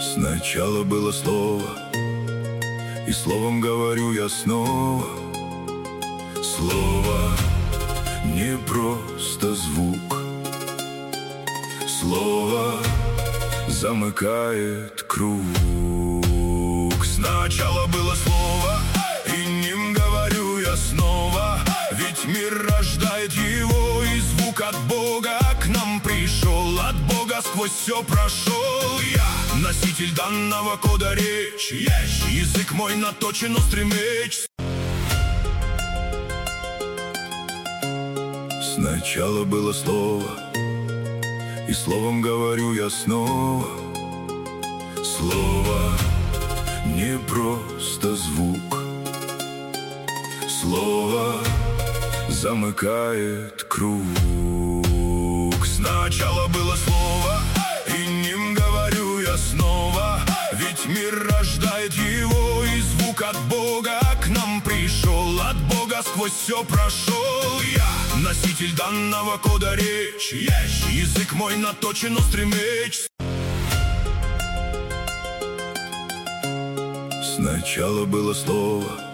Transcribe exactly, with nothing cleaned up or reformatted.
Сначала было слово, и словом говорю я снова. Слово не просто звук, слово замыкает круг. Сначала было слово, и ним говорю я снова. Ведь мир рождает его, и звук от Бога к нам пришел. От Бога сквозь все прошел я, носитель данного кода речи. Язык мой наточен острый меч. Сначала было слово, и словом говорю я снова. Слово не просто звук, слово замыкает круг. Сначала было слово, и ним говорю я снова. Ведь мир рождает его, и звук от Бога к нам пришел. От Бога сквозь все прошел я, носитель данного кода речи. Язык мой наточен острый меч. Сначала было слово,